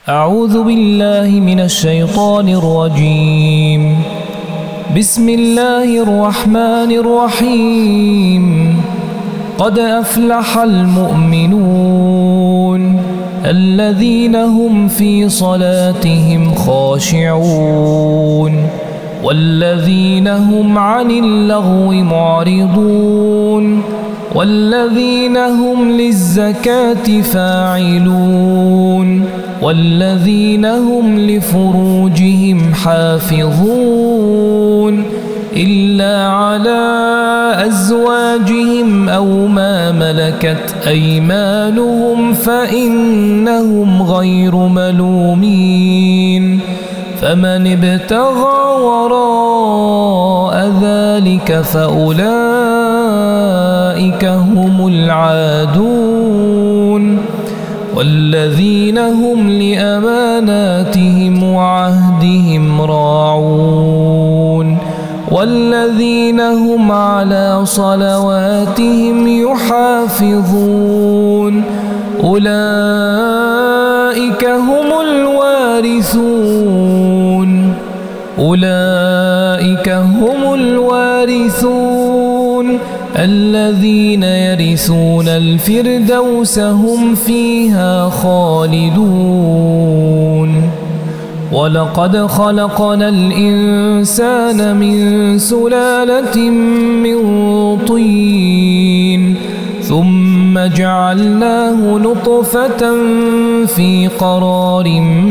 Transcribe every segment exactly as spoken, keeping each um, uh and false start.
أعوذ بالله من الشيطان الرجيم. بسم الله الرحمن الرحيم. قد أفلح المؤمنون الذين هم في صلاتهم خاشعون والذين هم عن اللغو معرضون والذين هم للزكاة فاعلون والذين هم لفروجهم حافظون إلا على أزواجهم أو ما ملكت أيمانهم فإنهم غير ملومين. فمن ابتغى وراء ذلك فأولئك هم العادون والذين هم لأماناتهم وعهدهم راعون والذين هم على صلواتهم يحافظون. أولئك هم الوارثون أولئك هم الوارثون الذين يرثون الفردوس هم فيها خالدون. ولقد خلقنا الإنسان من سلالة من طين ثم جعلناه نطفة في قرار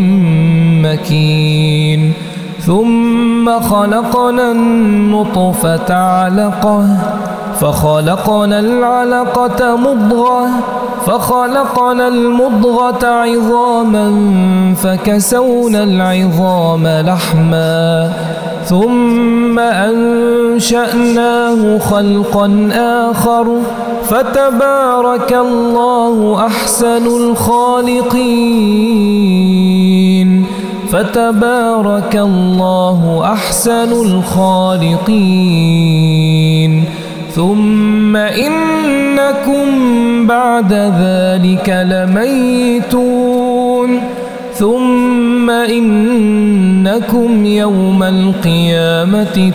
مكين ثم خلقنا النطفة علقة فخلقنا العلقة مضغة فخلقنا المضغة عظاما فكسونا العظام لحما ثم أنشأناه خلقا آخر فتبارك الله أحسن الخالقين فتبارك الله أحسن الخالقين. ثم إنكم بعد ذلك لميتون ثم إنكم يوم القيامة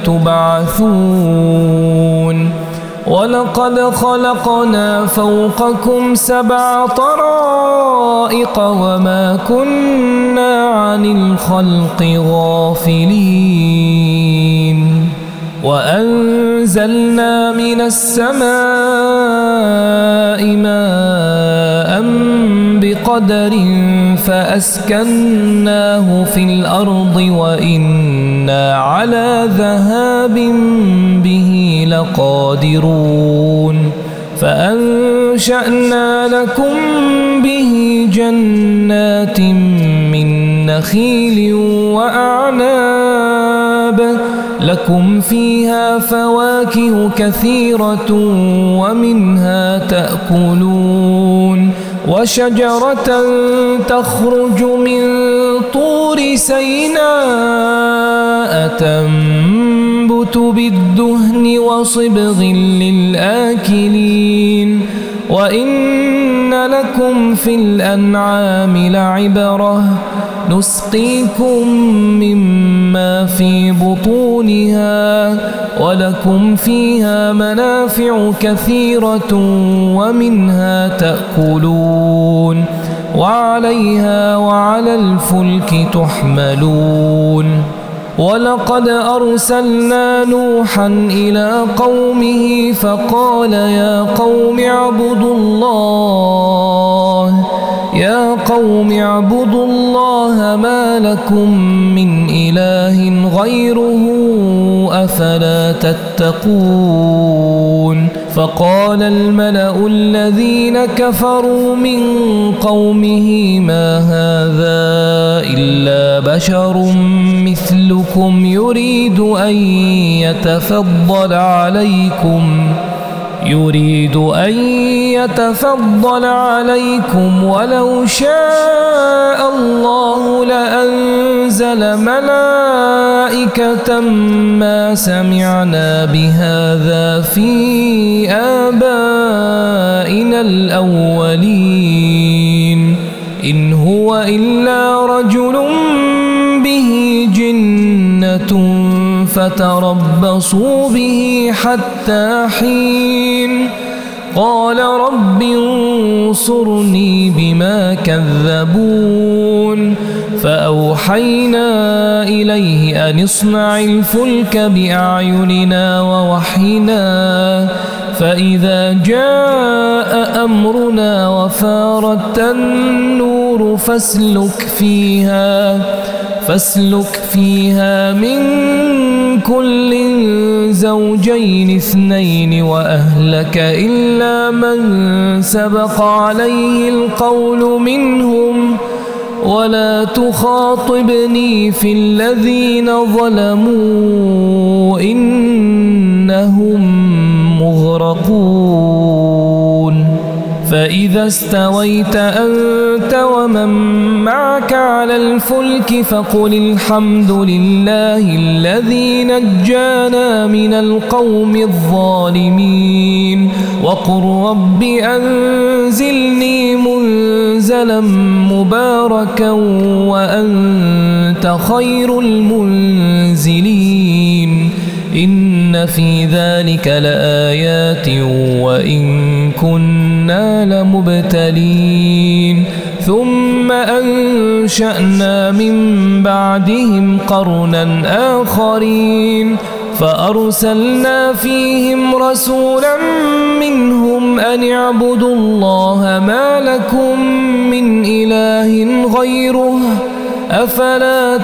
تبعثون. ولقد خلقنا فوقكم سبع طرائق وما كنا عن الخلق غافلين. وأنزلنا من السماء ماء بقدر فأسكناه في الأرض وإنا على ذهاب به لقادرون. فأنشأنا لكم به جنات من نخيل وأعناب لكم فيها فواكه كثيرة ومنها تأكلون. وشجرة تخرج من طور سيناء تنبت بالدهن وصبغ للآكلين. وإن لكم في الأنعام لعبرة نسقيكم مما في بطونها ولكم فيها منافع كثيرة ومنها تأكلون وعليها وعلى الفلك تحملون. ولقد أرسلنا نوحا إلى قومه فقال يا قوم اعبدوا الله يا قوم اعبدوا الله ما لكم من إله غيره أفلا تتقون. فقال الملأ الذين كفروا من قومه ما هذا إلا بشر مثلكم يريد أن يتفضل عليكم يريد أن يتفضل عليكم ولو شاء الله لأنزل ملائكة ما سمعنا بهذا في آبائنا الأولين إن هو إلا رجل به جنة فتربصوا به حتى حين قال رب انصرني بما كذبون فأوحينا إليه أن اصنع الفلك بأعيننا ووحينا فإذا جاء أمرنا وفارت النور فاسلك فيها فاسلك فيها من كل زوجين اثنين وأهلك إلا من سبق عليه القول منهم ولا تخاطبني في الذين ظلموا إنهم مغرقون فإذا استويت أنت ومن معك على الفلك فقل الحمد لله الذي نجانا من القوم الظالمين وقل رب أنزلني منزلا مباركا وأنت خير المنزلين إن في ذلك لآيات وإن كنا لمبتلين ثم أنشأنا من بعدهم قرنا آخرين فأرسلنا فيهم رسولا منهم أن اعبدوا الله ما لكم من إله غيره أفلا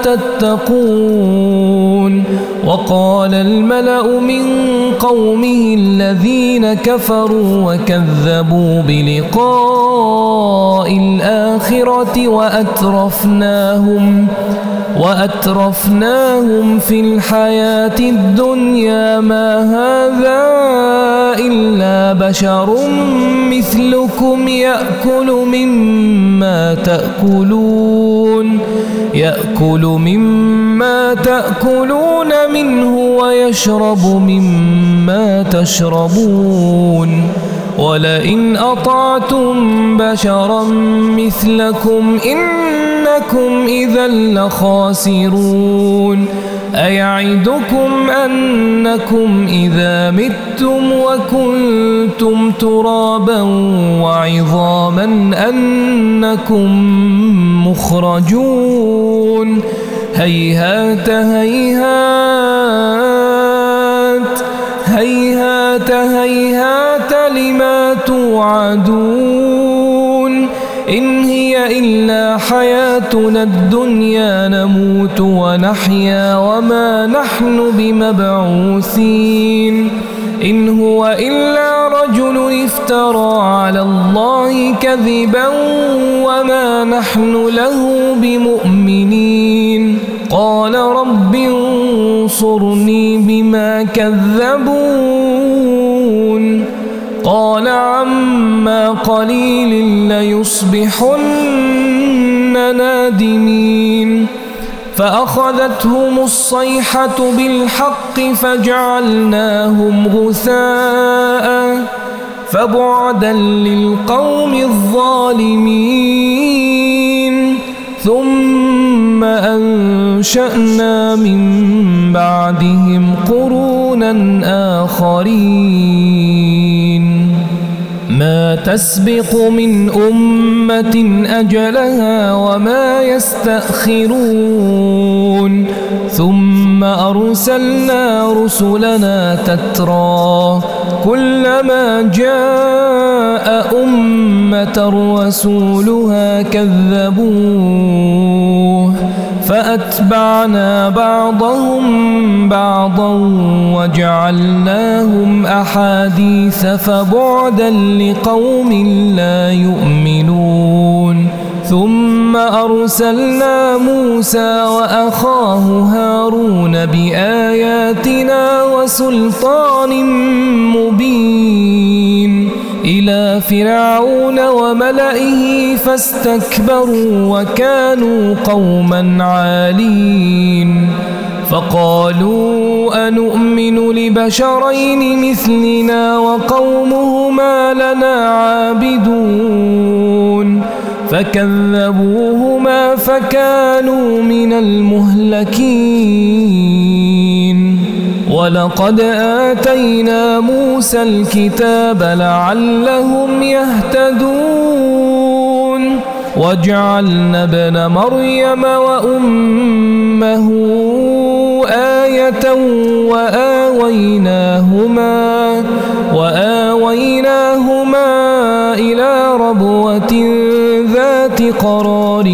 تتقون وقال الملأ من قومه الذين كفروا وكذبوا بلقاء الآخرة وأترفناهم وأترفناهم في الحياة الدنيا ما هذا إلا بشر مثلكم يأكل مما تأكلون يأكل مما تأكلون منه ويشرب مما تشربون ولئن أطعتم بشرا مثلكم إنكم إذا لخاسرون أيعدكم أنكم إذا متم وكنتم ترابا وعظاما أنكم مخرجون هيهات هيهات هيهات هيهات لما توعدون إن هي إلا حياتنا الدنيا نموت ونحيا وما نحن بمبعوثين إن هو إلا رجل افترى على الله كذبا وما نحن له بمؤمنين قال رب انصرني بما كذبون قال عما قليل ليصبحن نادمين فأخذتهم الصيحة بالحق فجعلناهم غثاء فبعدا للقوم الظالمين ثم أنشأنا من بعدهم قرونا آخرين ما تسبق من أمة أجلها وما يستأخرون ثم أرسلنا رسلنا تترى كلما جاء أمة رسولها كذبوه فأتبعنا بعضهم بعضا وجعلناهم أحاديث فبعدا لقوم لا يؤمنون ثم أرسلنا موسى وأخاه هارون بآياتنا وسلطان مبين إلى فرعون وملئه فاستكبروا وكانوا قوما عالين فقالوا أنؤمن لبشرين مثلنا وقومهما لنا عابدون فكذبوهما فكانوا من المهلكين ولقد آتينا موسى الكتاب لعلهم يهتدون وجعلنا ابن مريم وأمه آية وآويناهما وآويناهما إلى ربوة ذات قرار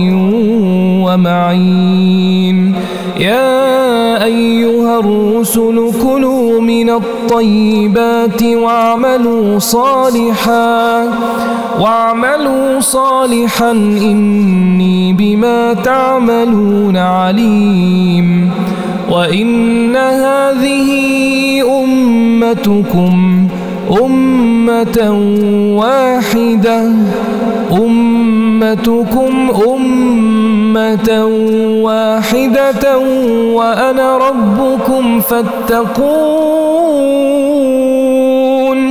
ومعين يا أيها الرسل كلوا من الطيبات واعملوا صالحا واعملوا صالحا إني بما تعملون عليم وإن هذه أمتكم أمة واحدة أمتكم أمة واحدة وأنا ربكم فاتقون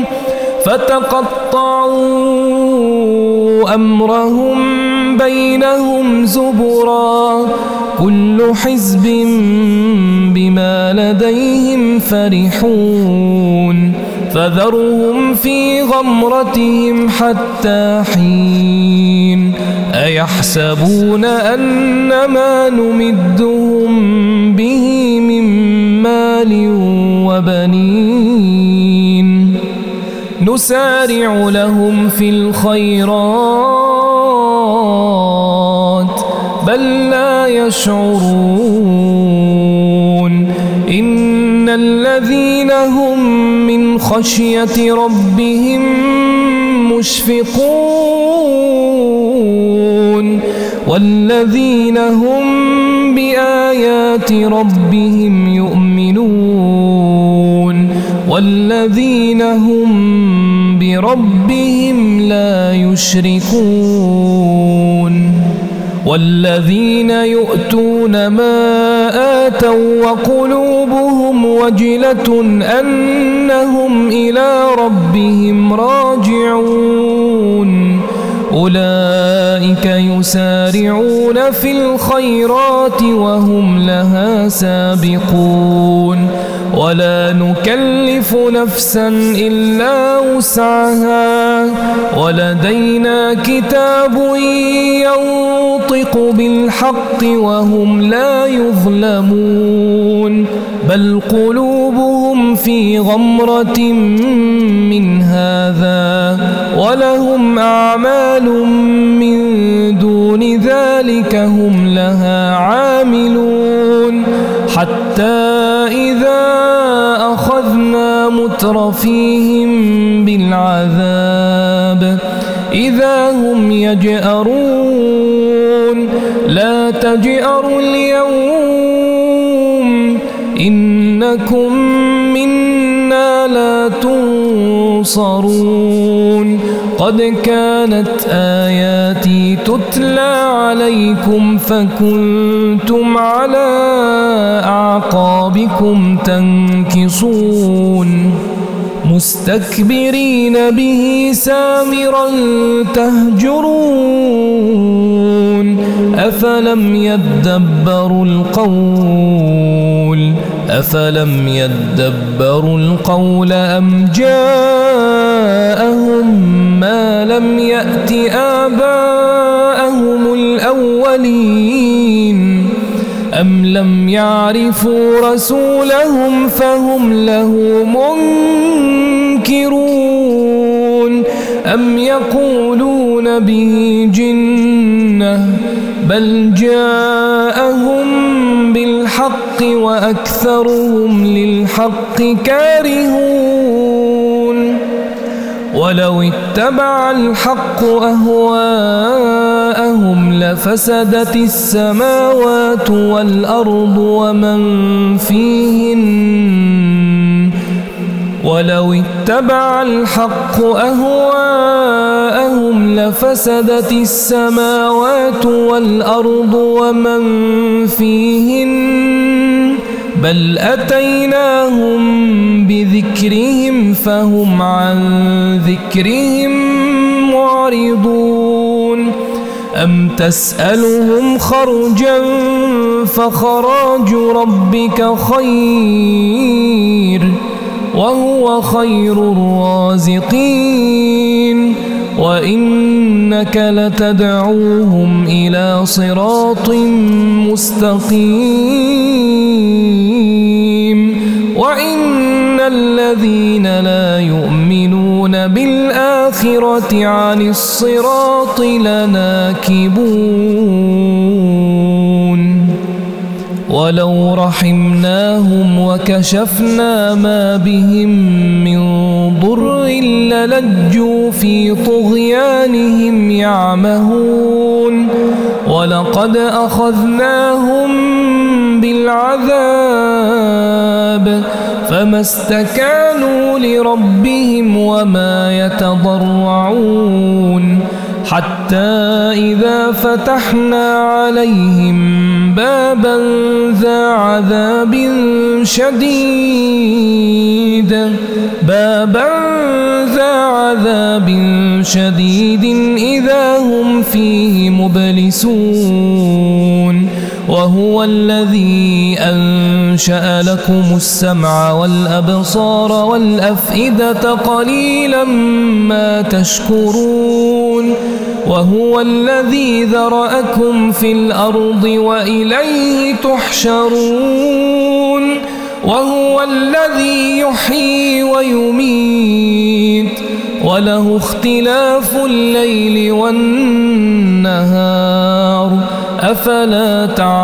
فتقطعوا أمرهم بينهم زبرا كل حزب بما لديهم فرحون فذرهم في غمرتهم حتى حين أيحسبون أن ما نمدهم به من مال وبنين نسارع لهم في الخيرات بل لا يشعرون إن الذين هم من خشية ربهم مشفقون والذين هم بآيات ربهم يؤمنون والذين هم بربهم لا يشركون والذين يؤتون ما آتوا وقلوبهم وجلة أنهم إلى ربهم راجعون أولئك يسارعون في الخيرات وهم لها سابقون ولا نكلف نفسا إلا وسعها ولدينا كتاب ينطق بالحق وهم لا يظلمون بل قلوبهم في غمرة من هذا ولهم أعمال من دون ذلك هم لها عاملون حتى إذا أخذنا مترفيهم بالعذاب إذا هم يجأرون لا تجأروا اليوم إنكم منا لا تنصرون قد كانت آياتي تتلى عليكم فكنتم على أعقابكم تنكصون مستكبرين به سامرا تهجرون أفلم يدبروا القول أفلم يدبروا القول أم جاءهم ما لم يأت آباءهم الأولين أم لم يعرفوا رسولهم فهم له منكرون أم يقولون به جنة بل جاءهم بالحق وأكثرهم للحق كارهون ولو اتبع الحق أهواءهم لفسدت السماوات والأرض ومن فيهن ولو اتبع الحق أهواءهم لفسدت السماوات والأرض ومن فيهن بل أتيناهم بذكرهم فهم عن ذكرهم معرضون أم تسألهم خرجا فخراج ربك خير وهو خير الرازقين وإنك لتدعوهم إلى صراط مستقيم وإن الذين لا يؤمنون بالآخرة عن الصراط لناكبون ولو رحمناهم وكشفنا ما بهم من ضر للجوا في طغيانهم يعمهون ولقد أخذناهم بالعذاب فما استكانوا لربهم وما يتضرعون حتى إذا فتحنا عليهم بابا ذا عذاب شديد بابا ذا عذاب شديد إذا هم فيه مبلسون وهو الذي أنشأ لكم السمع والأبصار والأفئدة قليلا ما تشكرون وهو الذي ذرأكم في الأرض وإليه تحشرون وهو الذي يحيي ويميت وله اختلاف الليل والنهار أفلا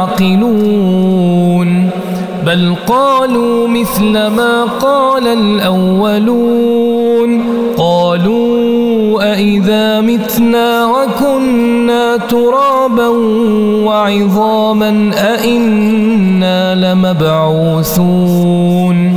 تعقلون بل قالوا مثل ما قال الأولون قالوا أإذا متنا وكنا ترابا وعظاما أإنا لمبعوثون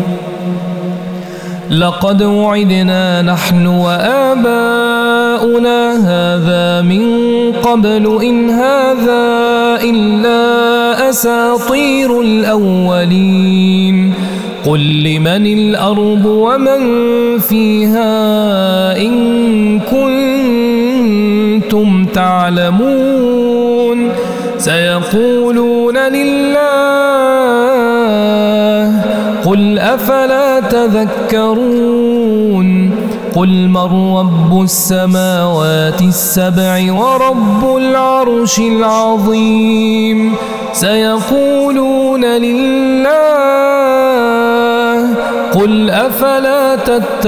لقد وعدنا نحن وآباؤنا هذا من قبل إن هذا إلا أساطير الأولين قل لمن الأرض ومن فيها إن كنتم تعلمون سيقولون لله قل أفلا تذكرون قل من رب السماوات السبع ورب العرش العظيم سيقولون لله قل أفلا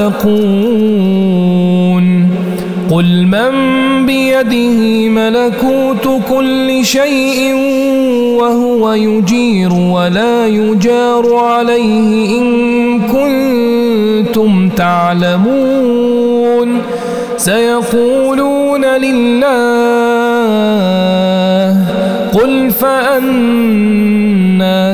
تتقون قل من بيده ملكوت كل شيء وهو يجير ولا يجار عليه إن كنتم تعلمون سيقولون لله قل فأنا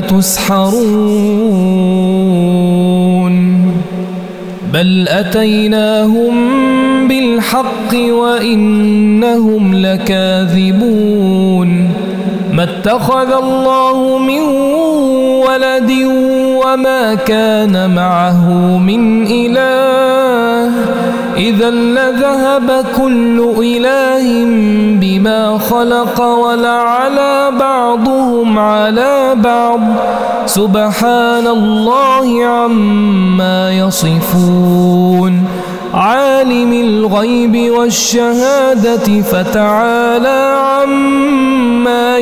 تسحرون بل أتيناهم بالحق وإنهم لكاذبون ما اتخذ الله من ولد وما كان معه من إله إذا لذهب كل إله بما خلق ولعلى بعضهم على بعض سبحان الله عما يصفون عالم الغيب والشهادة فتعالى عما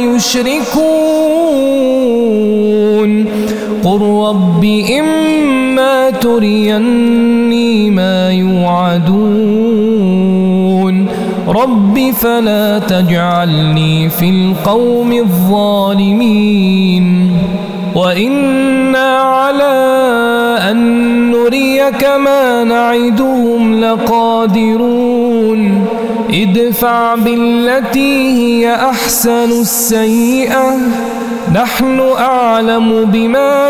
يشركون قل رب إما تريني ما يوعدون رب فلا تجعلني في القوم الظالمين وإنا على أن نريك ما نعدهم لقادرون ادفع بالتي هي أحسن السيئة نحن أعلم بما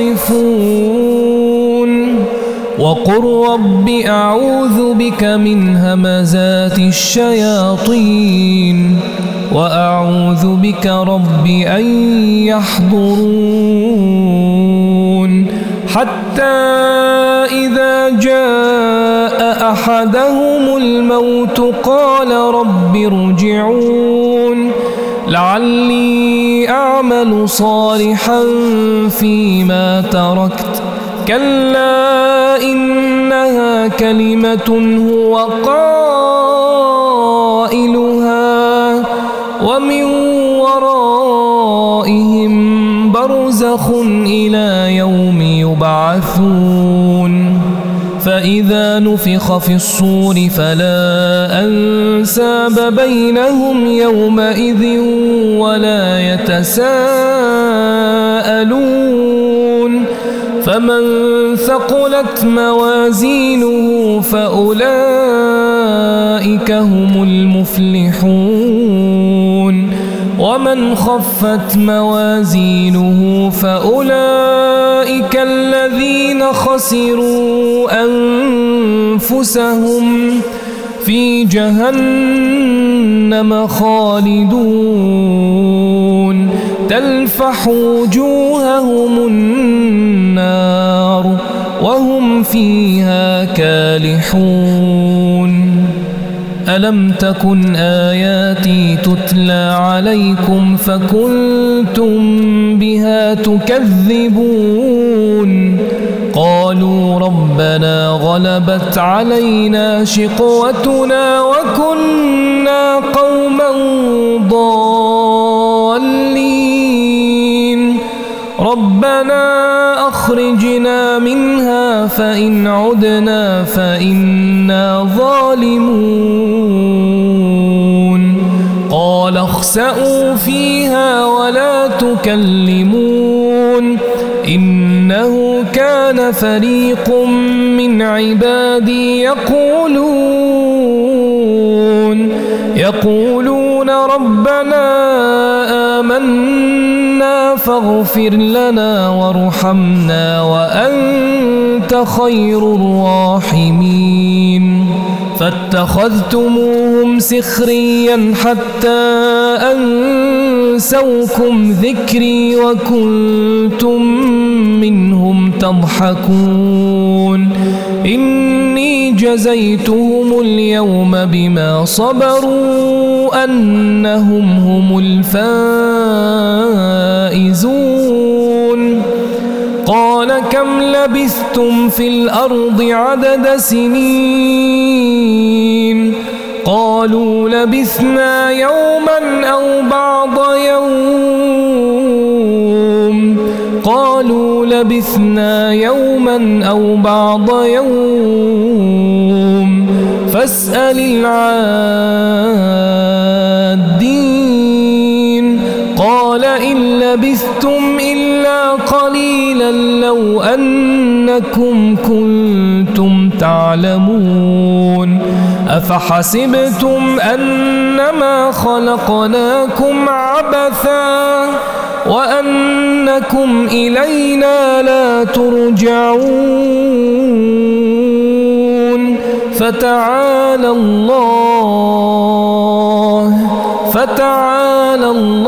يصفون وقل رب أعوذ بك من همزات الشياطين وأعوذ بك رب أن يحضرون حتى إذا جاء أحدهم الموت قال رب ارجعون لعلي أعمل صالحا فيما تركت كلا إنها كلمة هو قائلها ومن ورائهم برزخ إلى يوم يبعثون فإذا نفخ في الصور فلا أنساب بينهم يومئذ ولا يتساءلون فمن ثقلت موازينه فأولئك هم المفلحون ومن خفت موازينه فأولئك الذين خسروا أنفسهم في جهنم خالدون تلفح وجوههم النار وهم فيها كالحون ألم تكن آياتي تتلى عليكم فكنتم بها تكذبون قالوا ربنا غلبت علينا شقوتنا وكنا قوما ضالين ربنا أخرجنا منها فإن عدنا فإنا ظالمون قال اخسئوا فيها ولا تكلمون إنه كان فريق من عبادي يقولون يقولون ربنا آمنا فاغفر لنا وارحمنا وأنت خير الراحمين فاتخذتموهم سخريا حتى أنسوكم ذكري وكنتم منهم تضحكون إني جزيتهم اليوم بما صبروا أنهم هم الفائزون قال كم لبثتم في الأرض عدد سنين قالوا لبثنا يوما أو بعض يوم قالوا لبثنا يوما أو بعض يوم فاسأل العادين قال إن لبثتم إلا قليلا لو أنكم كنتم تعلمون أفحسبتم أنما خلقناكم عبثا وأنكم إلينا لا ترجعون فتعالى الله فتعالى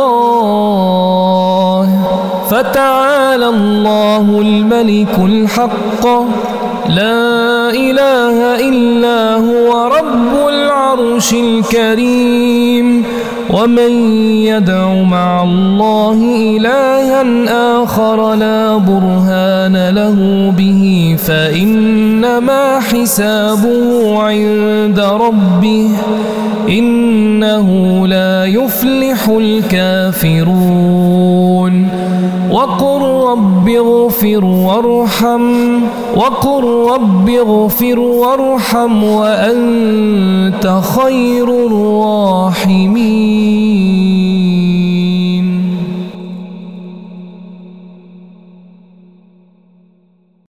الله فتعالى الله الملك الحق لا إله إلا هو رب العرش الكريم ومن يدع مع الله إلها آخر لا برهان له به فإنما حسابه عند ربه إنه لا يفلح الكافرون وقل رب اغفر وارحم وقل رب اغفر وارحم وأنت خير الراحمين